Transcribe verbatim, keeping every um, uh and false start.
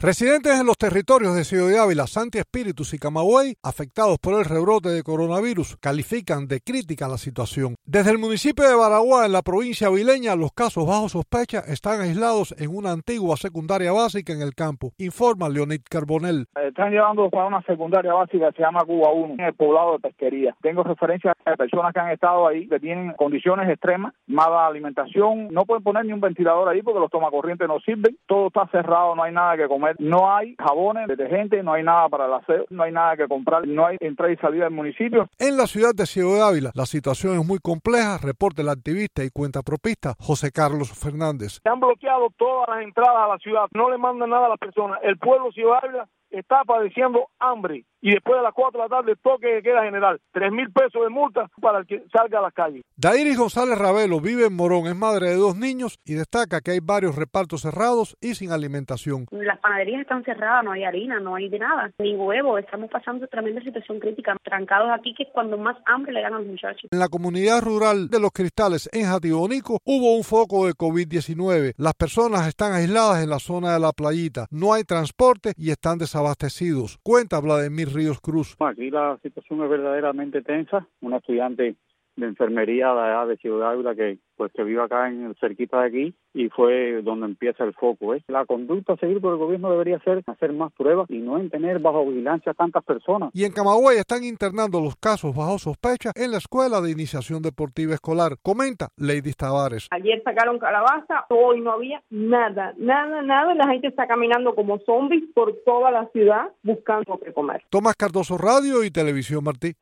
Residentes en los territorios de Ciudad de Ávila, Santi Espíritus y Camagüey, afectados por el rebrote de coronavirus, califican de crítica la situación. Desde el municipio de Baraguá, en la provincia avileña, los casos bajo sospecha están aislados en una antigua secundaria básica en el campo, informa Leonid Carbonell. Están llevando para una secundaria básica que se llama Cuba uno, en el poblado de Pesquería. Tengo referencias de personas que han estado ahí, que tienen condiciones extremas, mala alimentación, no pueden poner ni un ventilador ahí porque los tomacorrientes no sirven, todo está cerrado, no hay nada que comer. No hay jabones, detergentes, no hay nada para el aseo, no hay nada que comprar, no hay entrada y salida del municipio. En la ciudad de Ciudad de Ávila, la situación es muy compleja, reporta el activista y cuentapropista José Carlos Fernández. Se han bloqueado todas las entradas a la ciudad, no le mandan nada a las personas. El pueblo de Ciudad de Ávila está padeciendo hambre y después de las cuatro de la tarde toque de queda general, tres mil pesos de multa para el que salga a las calles. Dairis González Ravelo vive en Morón, es madre de dos niños y destaca que hay varios repartos cerrados y sin alimentación. Las panaderías están cerradas, no hay harina, no hay de nada, ni huevo, estamos pasando tremenda situación crítica, trancados aquí que es cuando más hambre le dan a los muchachos. En la comunidad rural de Los Cristales, en Jatibonico, hubo un foco de COVID diecinueve. Las personas están aisladas en la zona de la playita, no hay transporte y están desabastecidos, cuenta Vladimir Ríos Cruz. Aquí la situación es verdaderamente tensa. Una estudiante de enfermería de allá de Ciudad de Ávila que pues que vive acá en el cerquita de aquí y fue donde empieza el foco. ¿eh? La conducta a seguir por el gobierno debería ser hacer más pruebas y no en tener bajo vigilancia a tantas personas. Y en Camagüey están internando los casos bajo sospecha en la Escuela de Iniciación Deportiva Escolar, comenta Lady Tavares. Ayer sacaron calabaza, hoy no había nada, nada, nada. La gente está caminando como zombies por toda la ciudad buscando qué comer. Tomás Cardoso, Radio y Televisión Martí.